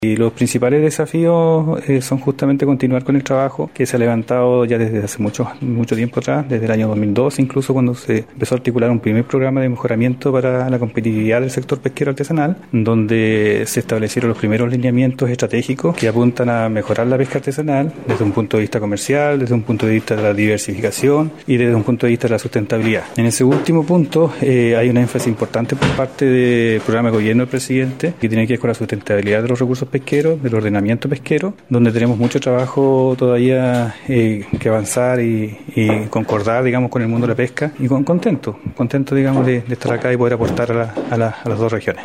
Y los principales desafíos son justamente continuar con el trabajo que se ha levantado ya desde hace mucho tiempo atrás, desde el año 2002, incluso cuando se empezó a articular un primer programa de mejoramiento para la competitividad del sector pesquero artesanal, donde se establecieron los primeros lineamientos estratégicos que apuntan a mejorar la pesca artesanal desde un punto de vista comercial, desde un punto de vista de la diversificación y desde un punto de vista de la sustentabilidad. En ese último punto hay un énfasis importante por parte del programa de gobierno del presidente que tiene que ver con la sustentabilidad de los recursos pesqueros, del ordenamiento pesquero, donde tenemos mucho trabajo todavía que avanzar y concordar, digamos, con el mundo de la pesca y contento, digamos, de estar acá y poder aportar a las dos regiones.